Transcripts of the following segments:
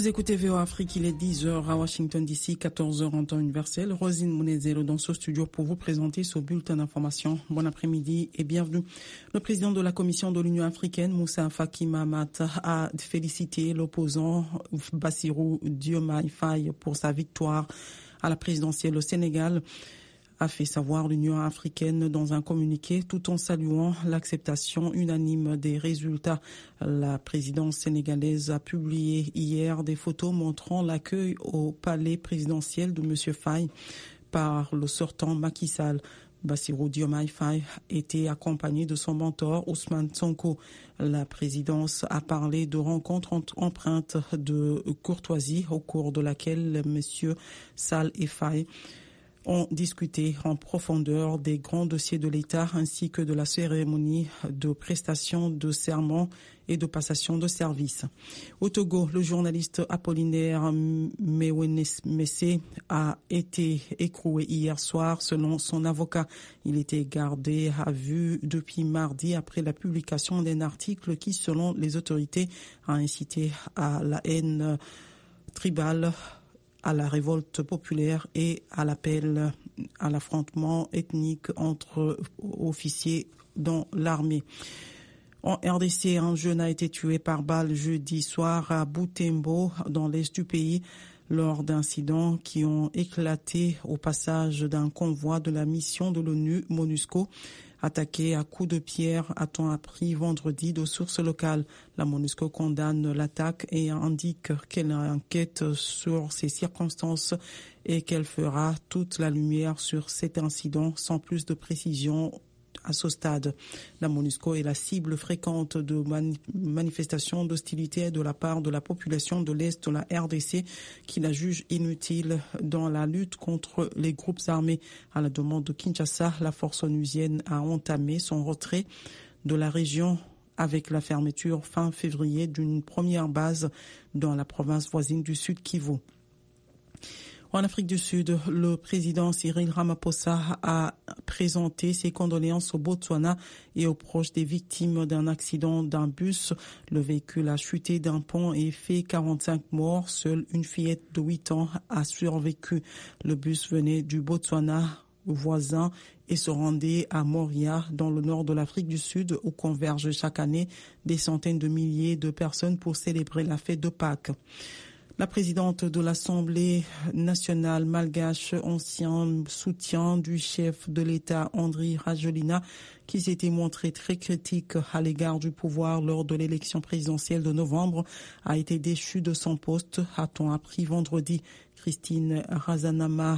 Vous écoutez VOA Afrique, il est 10h à Washington DC, 14h en temps universel. Rosine Mounezero dans ce studio pour vous présenter ce bulletin d'information. Bon après-midi et bienvenue. Le président de la Commission de l'Union africaine, Moussa Faki Mahamat, a félicité l'opposant Bassirou Diomaye Faye pour sa victoire à la présidentielle au Sénégal, a fait savoir l'Union africaine dans un communiqué tout en saluant l'acceptation unanime des résultats. La présidence sénégalaise a publié hier des photos montrant l'accueil au palais présidentiel de M. Faye par le sortant Macky Sall. Bassirou Diomaye Faye était accompagné de son mentor Ousmane Sonko. La présidence a parlé de rencontres empreintes de courtoisie au cours de laquelle M. Sall et Faye ont discuté en profondeur des grands dossiers de l'État ainsi que de la cérémonie de prestation de serment et de passation de service. Au Togo, le journaliste Apollinaire Messé a été écroué hier soir selon son avocat. Il était gardé à vue depuis mardi après la publication d'un article qui, selon les autorités, a incité à la haine tribale, à la révolte populaire et à l'appel à l'affrontement ethnique entre officiers dans l'armée. En RDC, un jeune a été tué par balle jeudi soir à Butembo, dans l'est du pays, lors d'incidents qui ont éclaté au passage d'un convoi de la mission de l'ONU MONUSCO, attaqué à coups de pierre, a-t-on appris vendredi de sources locales. La MONUSCO condamne l'attaque et indique qu'elle enquête sur ces circonstances et qu'elle fera toute la lumière sur cet incident sans plus de précision à ce stade. La MONUSCO est la cible fréquente de manifestations d'hostilité de la part de la population de l'Est de la RDC qui la juge inutile dans la lutte contre les groupes armés. À la demande de Kinshasa, la force onusienne a entamé son retrait de la région avec la fermeture fin février d'une première base dans la province voisine du Sud Kivu. En Afrique du Sud, le président Cyril Ramaphosa a présenté ses condoléances au Botswana et aux proches des victimes d'un accident d'un bus. Le véhicule a chuté d'un pont et fait 45 morts. Seule une fillette de 8 ans a survécu. Le bus venait du Botswana voisin et se rendait à Moria, dans le nord de l'Afrique du Sud, où convergent chaque année des centaines de milliers de personnes pour célébrer la fête de Pâques. La présidente de l'Assemblée nationale malgache, ancien soutien du chef de l'État Andry Rajoelina, qui s'était montré très critique à l'égard du pouvoir lors de l'élection présidentielle de novembre, a été déchue de son poste, a-t-on appris vendredi. Christine Razanama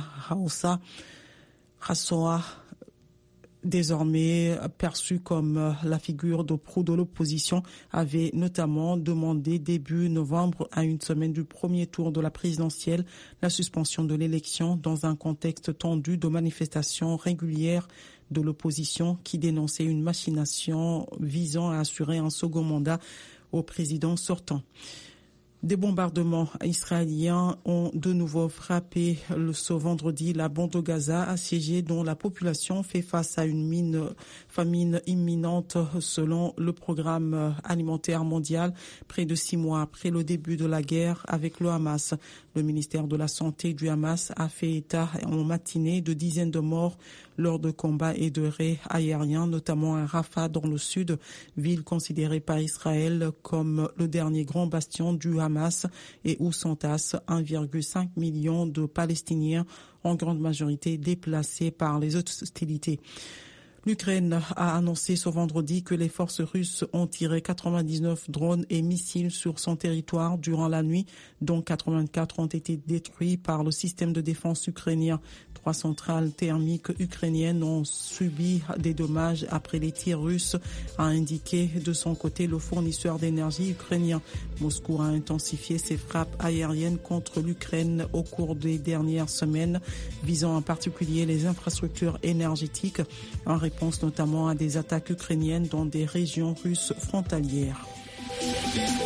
Rassoa, désormais perçue comme la figure de proue de l'opposition, avait notamment demandé début novembre, à une semaine du premier tour de la présidentielle, la suspension de l'élection dans un contexte tendu de manifestations régulières de l'opposition qui dénonçait une machination visant à assurer un second mandat au président sortant. Des bombardements israéliens ont de nouveau frappé ce vendredi la bande de Gaza assiégée, dont la population fait face à une famine imminente selon le programme alimentaire mondial, près de 6 mois après le début de la guerre avec le Hamas. Le ministère de la Santé du Hamas a fait état en matinée de dizaines de morts lors de combats et de raids aériens, notamment à Rafah dans le sud, ville considérée par Israël comme le dernier grand bastion du Hamas et où s'entassent 1,5 million de Palestiniens, en grande majorité déplacés par les hostilités. L'Ukraine a annoncé ce vendredi que les forces russes ont tiré 99 drones et missiles sur son territoire durant la nuit, dont 84 ont été détruits par le système de défense ukrainien. 3 centrales thermiques ukrainiennes ont subi des dommages après les tirs russes, a indiqué de son côté le fournisseur d'énergie ukrainien. Moscou a intensifié ses frappes aériennes contre l'Ukraine au cours des dernières semaines, visant en particulier les infrastructures énergétiques, en réponse notamment à des attaques ukrainiennes dans des régions russes frontalières.